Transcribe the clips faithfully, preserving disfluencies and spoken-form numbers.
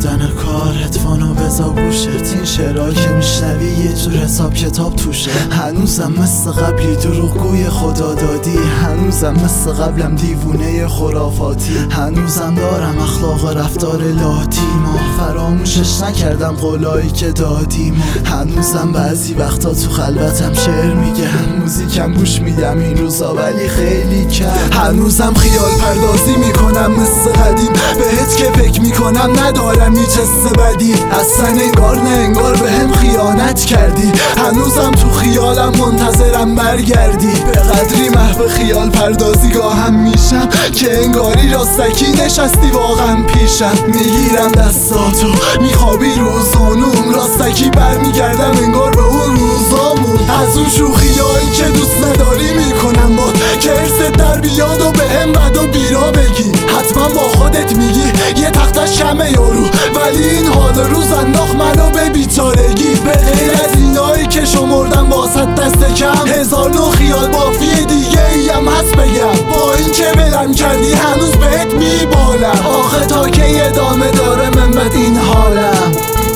شدن کار هدفونو بزا گوشت، این شعرهایی که میشنوی یه جور حساب کتاب توشه. هنوزم مثل قبلی دروغگوی خدا دادی، هنوزم مثل قبلم دیوونه خرافاتی، هنوزم دارم اخلاق رفتار لاتیما، فراموشش نکردم قولایی که دادیم، هنوزم بعضی وقتا تو خلوتم شعر میگم، موزیکم گوش میدم این روزا ولی خیلی کم. هنوزم خیال پردازی میکنم مثل قدیم، بهت که فکر میکنم ندارم هیچ حس بدی، اصلا انگار نه انگار بهم خیانت کردی، هنوزم تو خیالم منتظرم برگردی. به قدری محو خیال پردازی گاهم میشم که انگاری راستکی نشستی واقعا پیشم، میگیرم دستاتو میخوابی روزانوم، راستکی برمیگردم انگار به اون روزامون، از اون شوخیایی که دوست نداری میکنم با که ارثت در بیاد و بهم بد و بیرا بگی، حتما با خودت میگی یه تختش کمه یارو، ولی این حال روز انداخت منو به بیچارگی. به غیر از اینایی که شمردم واسط دست کم، هزار نو خیال بافی دیگه ایم هست بگم، با این که بلم کردی هنوز بهت میبالم، آخه تا که ادامه داره من بد این حالم.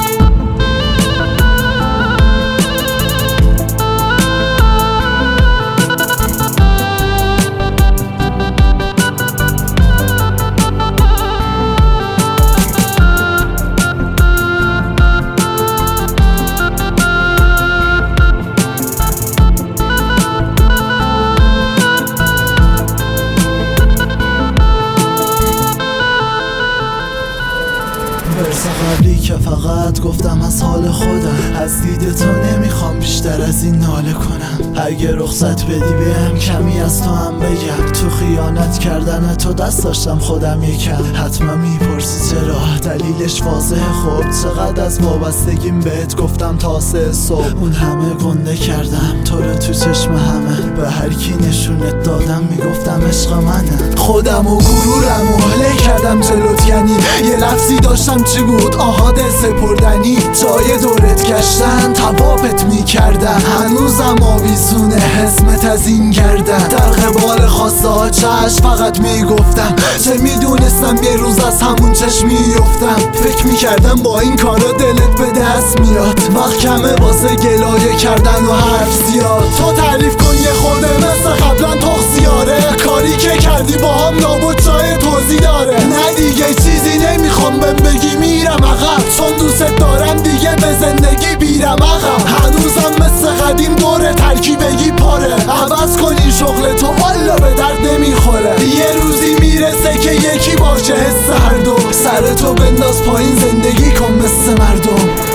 برس قبلی که فقط گفتم از حال خودم، از دید تو نمیخوام بیشتر از این ناله کنم، اگه رخصت بدی بهم کمی از تو هم بگم، تو خیانت کردن تو دست داشتم خودم یکم، حتما میپرسی چرا دلیلش واضحه، خب چقدر از وابستگیم بهت گفتم تا سه صبح، اون همه گنده کردم تو رو تو چشم همه، به هر کی نشونت دادم میگفتم عشق منه، خودم و غرورم و حله کردم جلوت، یعنی یه لفظی داشتم چی بود آها دل سپردنی، جای دورت گشتن توافت میکردم، هنوزم آویزونه حسمت از این گردن، در قبال خواسته ها چشم فقط میگفتم، چه میدونستم یه روز از همون چشم میفتم، فکر میکردم با این کارا دلت به دست میاد، وقت کمه واسه گلایه کردن و حرف زیاد، تو تعریف کن یه خورده مثل قبلا تخصیاره، کاری که کردی با هم لابد جای توضیح داره، نه دیگه چیزی نمیخوام بهم بگی میرم عقب، چون دوست دارم دیگه به زندگی بیرم عقب، هنوزم مثل قدیم دور ترکیبگی پاره، عوض کنی شغل تو والا به درد نمیخوره، یه روزی میرسه که یکی باشه حس هر دو، سر تو بنداز پایین زندگی کن مثل مردم.